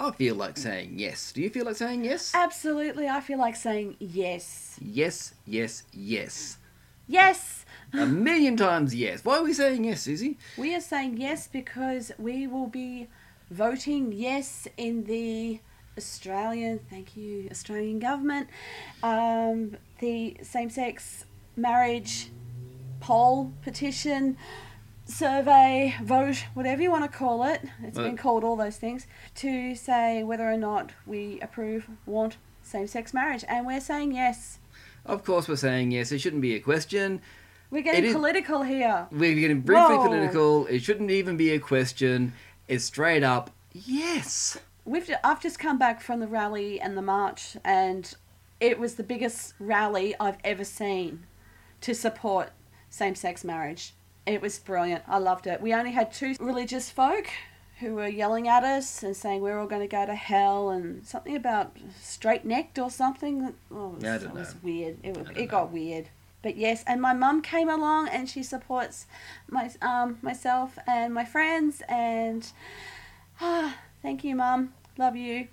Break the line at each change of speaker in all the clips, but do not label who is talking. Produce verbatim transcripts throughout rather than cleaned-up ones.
I feel like saying yes. Do you feel like saying yes?
Absolutely, I feel like saying yes.
Yes, yes, yes.
Yes!
A million times yes. Why are we saying yes, Susie?
We are saying yes because we will be voting yes in the Australian, thank you, Australian government, um, the same-sex marriage poll, petition, survey, vote, whatever you want to call it. It's
Well,
been called all those things, to say whether or not we approve, want same-sex marriage. And we're saying yes.
Of course we're saying yes. It shouldn't be a question.
We're getting
It is-
political here.
We're getting briefly
Whoa.
political. It shouldn't even be a question. It's straight up yes.
We've ju- I've just come back from the rally and the march, and it was the biggest rally I've ever seen to support same-sex marriage. It was brilliant. I loved it. We only had two religious folk who were yelling at us and saying we're all going to go to hell, and something about straight-necked or something. Oh, it was,
Yeah, I don't
it was
know.
weird. It, was,
I don't
it got weird. But yes, and my mum came along and she supports my um myself and my friends, and ah, thank you, Mum. Love you.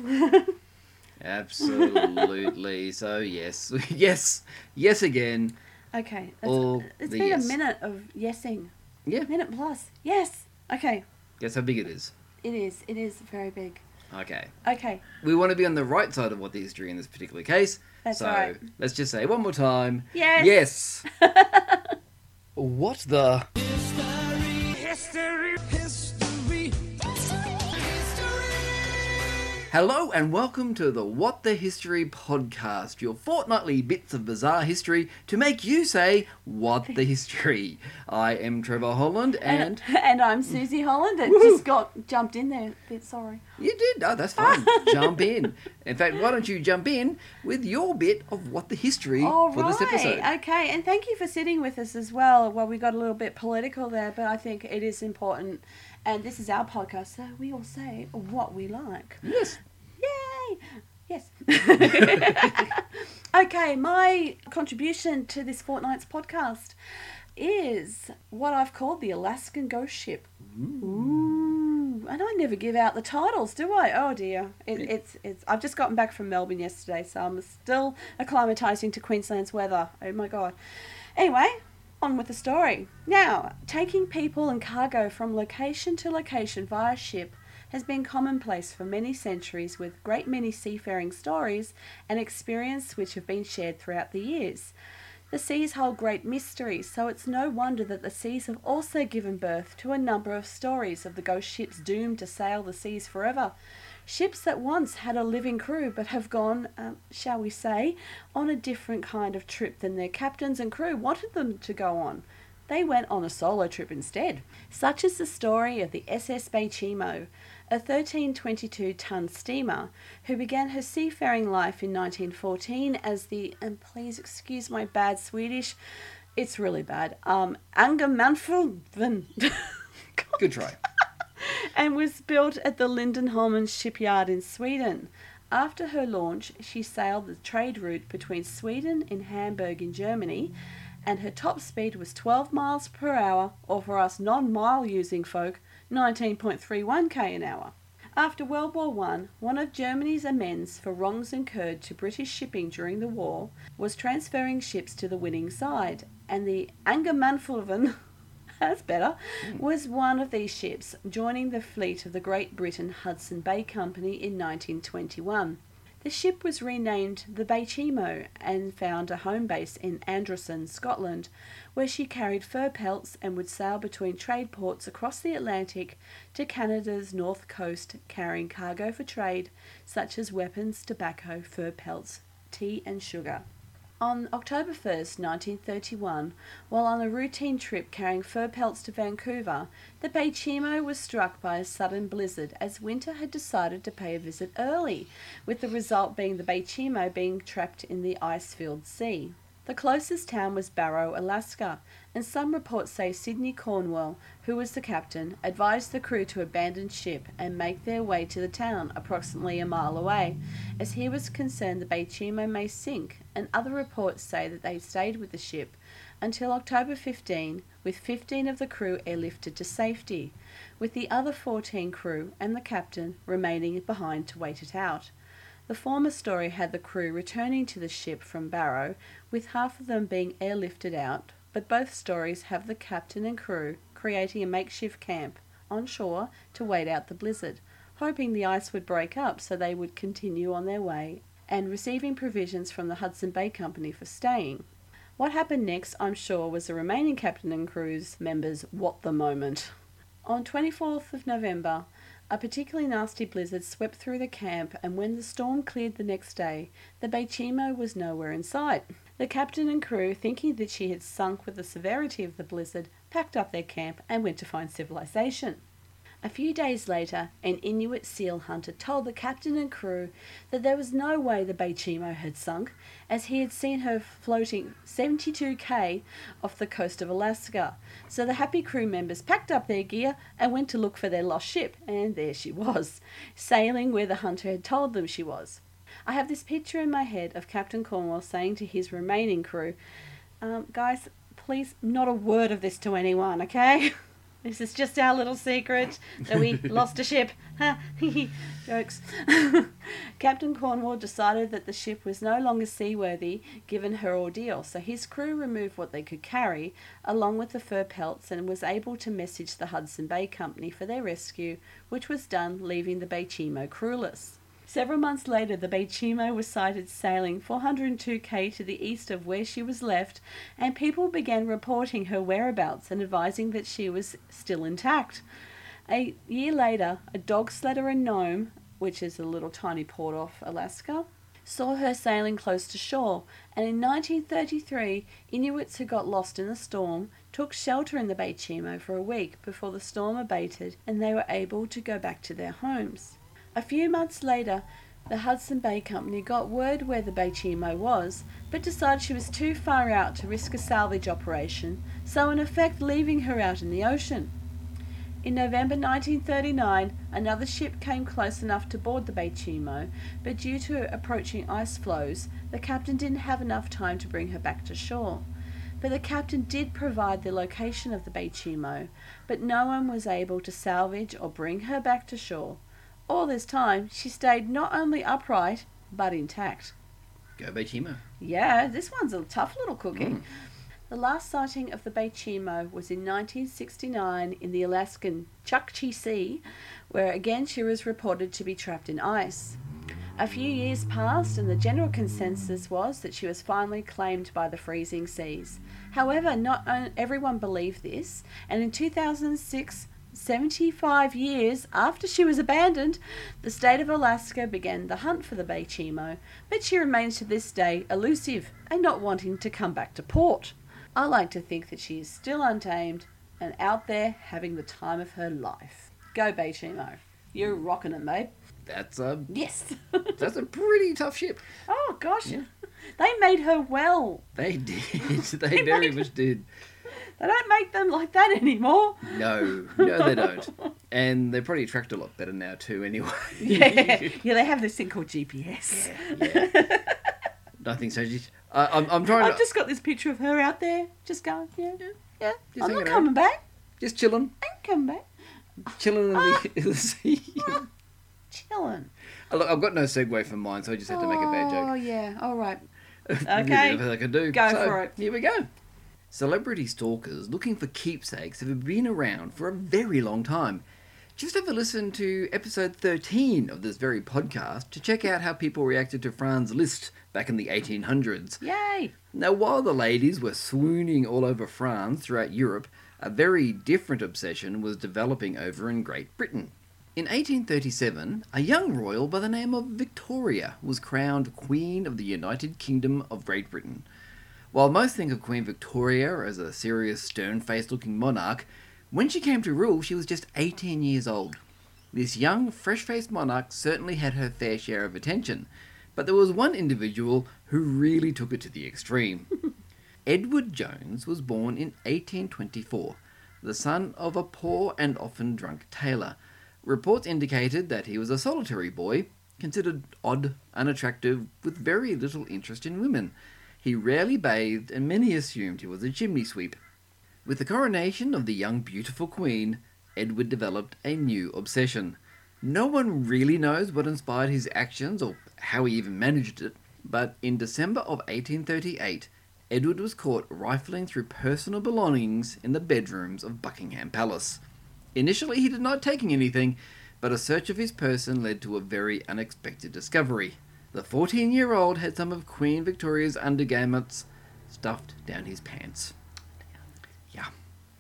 Absolutely. So yes. Yes. Yes again.
Okay. It's,
All
it's
the
been
yes.
a minute of yesing.
Yeah.
Minute plus. Yes. Okay.
Guess how big it is.
It is. It is very big.
Okay.
Okay.
We want to be on the right side of what the history in this particular case.
That's
so
right.
let's just say one more time.
Yes.
Yes. What the? Hello and welcome to the What the History podcast, your fortnightly bits of bizarre history to make you say, what the history. I am Trevor Holland and...
And, and I'm Susie Holland. It
Woo.
just got jumped in there a bit. Sorry.
You did? Oh, that's fine. Jump in. In fact, why don't you jump in with your bit of what the history
All
for this episode.
right. Okay. And thank you for sitting with us as well. Well, we got a little bit political there, but I think it is important. And this is our podcast, so we all say what we like.
Yes.
Yay! Yes. Okay, my contribution to this fortnight's podcast is what I've called the Alaskan Ghost Ship. Ooh. And I never give out the titles, do I? Oh dear. It, it's it's. I've just gotten back from Melbourne yesterday, so I'm still acclimatising to Queensland's weather. Oh my god. Anyway, on with the story. Now, taking people and cargo from location to location via ship has been commonplace for many centuries, with great many seafaring stories and experience which have been shared throughout the years. The seas hold great mysteries, so it's no wonder that the seas have also given birth to a number of stories of the ghost ships doomed to sail the seas forever. Ships that once had a living crew but have gone, um, shall we say, on a different kind of trip than their captains and crew wanted them to go on. They went on a solo trip instead. Such is the story of the S S Bechimo, a thirteen twenty-two ton steamer who began her seafaring life in nineteen fourteen as the, and please excuse my bad Swedish, it's really bad, um, Angermanfulven.
Good try.
And was built at the Lindenholmen shipyard in Sweden. After her launch, she sailed the trade route between Sweden and Hamburg in Germany, and her top speed was twelve miles per hour, or for us non-mile using folk, nineteen point three one k an hour. After World War One, one of Germany's amends for wrongs incurred to British shipping during the war was transferring ships to the winning side, and the Angermanfulven, that's better, was one of these ships, joining the fleet of the Great Britain Hudson Bay Company in nineteen twenty-one. The ship was renamed the Bechimo and found a home base in Androsson, Scotland, where she carried fur pelts and would sail between trade ports across the Atlantic to Canada's north coast, carrying cargo for trade, such as weapons, tobacco, fur pelts, tea and sugar. On October first, nineteen thirty-one, while on a routine trip carrying fur pelts to Vancouver, the Bechimo was struck by a sudden blizzard as winter had decided to pay a visit early, with the result being the Bechimo being trapped in the ice-filled sea. The closest town was Barrow, Alaska, and some reports say Sidney Cornwell, who was the captain, advised the crew to abandon ship and make their way to the town approximately a mile away, as he was concerned the Bay Chimo may sink, and other reports say that they stayed with the ship until October fifteenth, with fifteen of the crew airlifted to safety, with the other fourteen crew and the captain remaining behind to wait it out. The former story had the crew returning to the ship from Barrow, with half of them being airlifted out, but both stories have the captain and crew creating a makeshift camp on shore to wait out the blizzard, hoping the ice would break up so they would continue on their way, and receiving provisions from the Hudson Bay Company for staying. What happened next, I'm sure, was the remaining captain and crew's members' what the moment. On twenty-fourth of November, a particularly nasty blizzard swept through the camp, and when the storm cleared the next day, the Bay Chimo was nowhere in sight. The captain and crew, thinking that she had sunk with the severity of the blizzard, packed up their camp and went to find civilization. A few days later, an Inuit seal hunter told the captain and crew that there was no way the Bay Chimo had sunk, as he had seen her floating seventy-two kays off the coast of Alaska. So the happy crew members packed up their gear and went to look for their lost ship, and there she was, sailing where the hunter had told them she was. I have this picture in my head of Captain Cornwell saying to his remaining crew, um, guys, please, not a word of this to anyone, okay? This is just our little secret that we lost a ship. Jokes. Captain Cornwell decided that the ship was no longer seaworthy given her ordeal, so his crew removed what they could carry, along with the fur pelts, and was able to message the Hudson Bay Company for their rescue, which was done, leaving the Bay Chimo crewless. Several months later, the Bay Chimo was sighted sailing four hundred two kays to the east of where she was left, and people began reporting her whereabouts and advising that she was still intact. A year later, a dog sledder in Nome, which is a little tiny port off Alaska, saw her sailing close to shore, and in nineteen thirty-three, Inuits who got lost in the storm took shelter in the Bay Chimo for a week before the storm abated and they were able to go back to their homes. A few months later, the Hudson Bay Company got word where the Bay Chimo was, but decided she was too far out to risk a salvage operation, so in effect leaving her out in the ocean. In November nineteen thirty-nine, another ship came close enough to board the Bay Chimo, but due to approaching ice floes, the captain didn't have enough time to bring her back to shore. But the captain did provide the location of the Bay Chimo, but no one was able to salvage or bring her back to shore. All this time, she stayed not only upright, but intact.
Go Bay Chimo.
Yeah, this one's a tough little cookie.
Mm.
The last sighting of the Bay Chimo was in nineteen sixty-nine in the Alaskan Chukchi Sea, where again she was reported to be trapped in ice. A few years passed and the general consensus was that she was finally claimed by the freezing seas. However, not everyone believed this, and in two thousand six, seventy-five years after she was abandoned, the state of Alaska began the hunt for the Bay Chimo, but she remains to this day elusive and not wanting to come back to port. I like to think that she is still untamed and out there having the time of her life. Go Bay Chimo. You're rocking it, mate.
That's a
Yes.
that's a pretty tough ship.
Oh, gosh.
Yeah.
They made her well.
They did. They very much did.
They don't make them like that anymore.
No, no, they don't. And they're probably tracked a lot better now too, anyway.
Yeah, yeah. They have this thing called G P S.
Yeah, yeah. I think so. Just, uh, I'm, I'm trying
I've
to.
just got this picture of her out there, just going, yeah, yeah. yeah.
Just
I'm not
hanging
coming back.
Just chilling,
I ain't coming back.
chilling in the, in the sea.
Chilling.
Oh, look, I've got no segue for mine, so I just had to make a bad joke.
Oh yeah. All right.
Okay.
Okay.
I can do.
Go
So,
for it.
Here we go. Celebrity stalkers looking for keepsakes have been around for a very long time. Just have a listen to episode thirteen of this very podcast to check out how people reacted to Franz Liszt back in the eighteen hundreds.
Yay.
Now, while the ladies were swooning all over Franz throughout Europe, a very different obsession was developing over in Great Britain. In eighteen thirty-seven, a young royal by the name of Victoria was crowned Queen of the United Kingdom of Great Britain. While most think of Queen Victoria as a serious, stern-faced looking monarch, when she came to rule, she was just eighteen years old. This young, fresh-faced monarch certainly had her fair share of attention, but there was one individual who really took it to the extreme. Edward Jones was born in eighteen twenty-four, the son of a poor and often drunk tailor. Reports indicated that he was a solitary boy, considered odd, unattractive, with very little interest in women. He rarely bathed, and many assumed he was a chimney sweep. With the coronation of the young beautiful queen, Edward developed a new obsession. No one really knows what inspired his actions or how he even managed it, but in December of eighteen thirty-eight, Edward was caught rifling through personal belongings in the bedrooms of Buckingham Palace. Initially, he denied taking anything, but a search of his person led to a very unexpected discovery. The fourteen-year-old had some of Queen Victoria's undergarments stuffed down his pants. Yeah.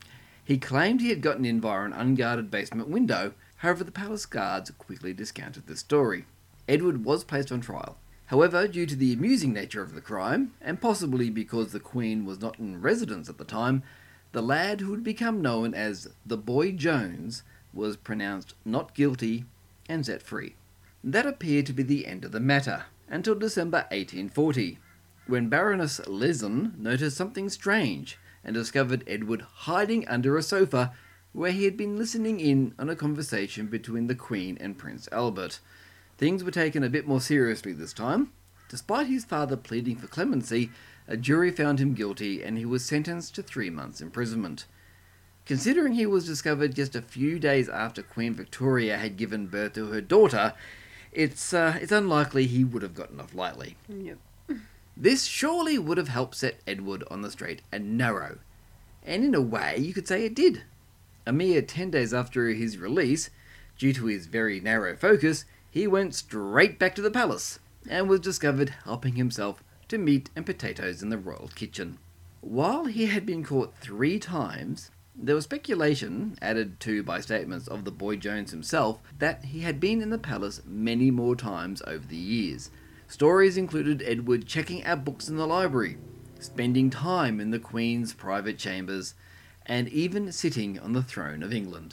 He claimed he had gotten in via an unguarded basement window. However, the palace guards quickly discounted the story. Edward was placed on trial. However, due to the amusing nature of the crime, and possibly because the Queen was not in residence at the time, the lad who would become known as the Boy Jones was pronounced not guilty and set free. That appeared to be the end of the matter, until December eighteen forty, when Baroness Lezen noticed something strange and discovered Edward hiding under a sofa where he had been listening in on a conversation between the Queen and Prince Albert. Things were taken a bit more seriously this time. Despite his father pleading for clemency, a jury found him guilty and he was sentenced to three months' imprisonment. Considering he was discovered just a few days after Queen Victoria had given birth to her daughter, it's uh, it's unlikely he would have gotten off lightly.
Yep.
This surely would have helped set Edward on the straight and narrow. And in a way, you could say it did. A mere ten days after his release, due to his very narrow focus, he went straight back to the palace and was discovered helping himself to meat and potatoes in the royal kitchen. While he had been caught three times, there was speculation, added to by statements of the Boy Jones himself, that he had been in the palace many more times over the years. Stories included Edward checking out books in the library, spending time in the Queen's private chambers, and even sitting on the throne of England.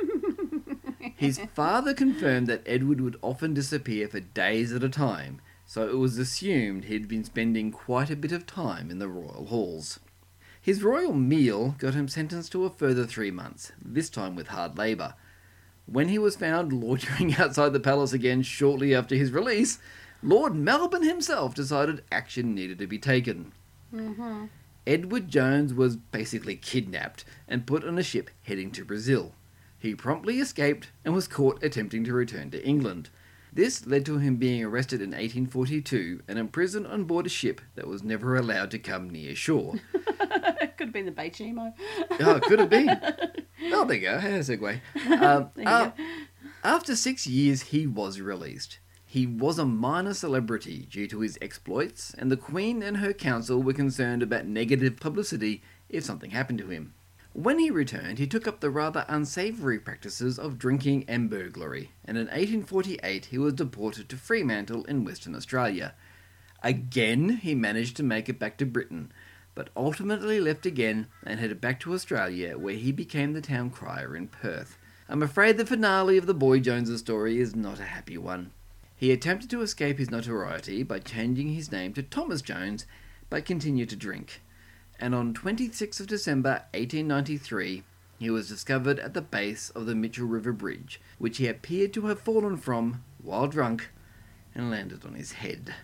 His father confirmed that Edward would often disappear for days at a time, so it was assumed he'd been spending quite a bit of time in the royal halls. His royal meal got him sentenced to a further three months, this time with hard labour. When he was found loitering outside the palace again shortly after his release, Lord Melbourne himself decided action needed to be taken.
Mm-hmm.
Edward Jones was basically kidnapped and put on a ship heading to Brazil. He promptly escaped and was caught attempting to return to England. This led to him being arrested in eighteen forty-two and imprisoned on board a ship that was never allowed to come near shore.
It could have been the Bay Chimo.
Oh, it could have been. Oh, there you go. Hey, a segue. Um,
There you
uh,
go.
After six years, he was released. He was a minor celebrity due to his exploits, and the Queen and her council were concerned about negative publicity if something happened to him. When he returned, he took up the rather unsavoury practices of drinking and burglary, and in eighteen forty-eight he was deported to Fremantle in Western Australia. Again, he managed to make it back to Britain, but ultimately left again and headed back to Australia, where he became the town crier in Perth. I'm afraid the finale of the Boy Jones story is not a happy one. He attempted to escape his notoriety by changing his name to Thomas Jones, but continued to drink. And on twenty-sixth of December eighteen ninety-three, he was discovered at the base of the Mitchell River Bridge, which he appeared to have fallen from while drunk and landed on his head.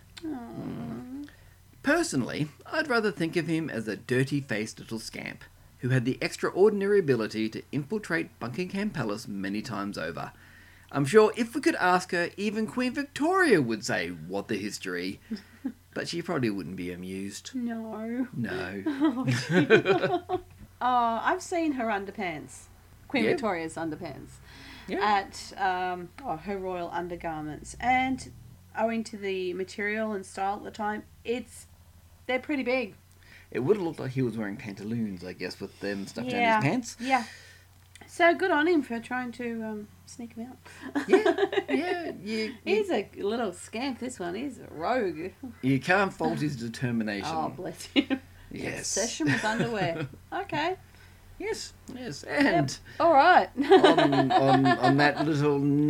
Mm. Personally, I'd rather think of him as a dirty-faced little scamp who had the extraordinary ability to infiltrate Buckingham Palace many times over. I'm sure if we could ask her, even Queen Victoria would say, "What the history?" But she probably wouldn't be amused.
No.
No.
Oh, oh, I've seen her underpants. Queen
Yeah.
Victoria's underpants.
Yeah.
At um, oh, her royal undergarments. And owing to the material and style at the time, it's they're pretty big.
It would have looked like he was wearing pantaloons, I guess, with them stuffed
Yeah.
down his pants.
Yeah. So good on him for trying to um, sneak him out.
Yeah, yeah. You,
He's
you,
a little scamp, this one. He's a rogue.
you can't fault his determination.
Oh, bless him.
Yes.
Obsession with underwear. Okay.
Yes, yes. And
All right.
on, on, on that little note,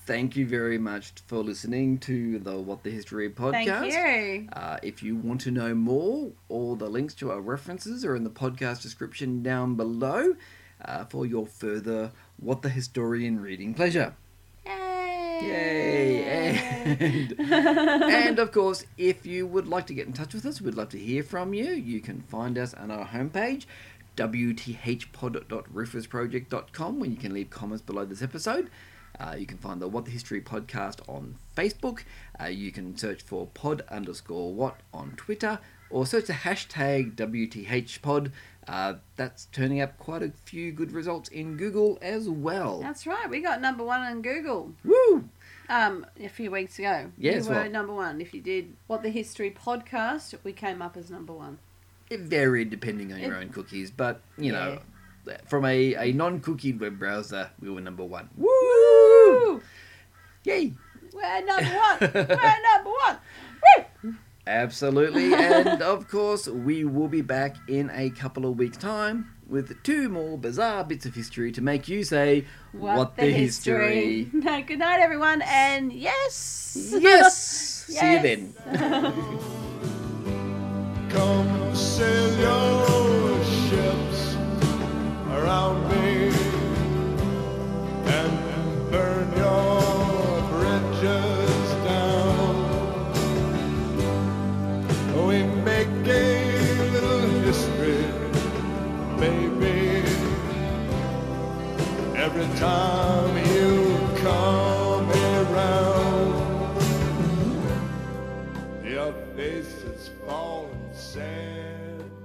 thank you very much for listening to the What the History podcast.
Thank you.
Uh, if you want to know more, all the links to our references are in the podcast description down below uh, for your further What the Historian reading pleasure.
Yay!
Yay! And, and of course, if you would like to get in touch with us, we'd love to hear from you. You can find us on our homepage, w t h pod dot rufus project dot com, where you can leave comments below this episode. Uh, you can find the What the History podcast on Facebook. Uh, you can search for pod underscore what on Twitter, or search the hashtag W T H pod. Uh, that's turning up quite a few good results in Google as well.
That's right. We got number one on Google.
Woo!
Um, a few weeks ago.
Yes,
we were
well-
number one. If you did What the History podcast, we came up as number one.
It varied depending on your
It-
own cookies, but, you know, from a, a non-cookied web browser, we were number one. Woo!
Woo!
Yay!
We're number one. We're number one. Woo!
Absolutely. And, of course, we will be back in a couple of weeks' time with two more bizarre bits of history to make you say, What, the, history?
No, good night, everyone. And yes.
Yes! See you
Yes.
then.
Come sail your ships around me and burn your bridges down. We make a little history, baby, every time you come around. Your face is falling sad.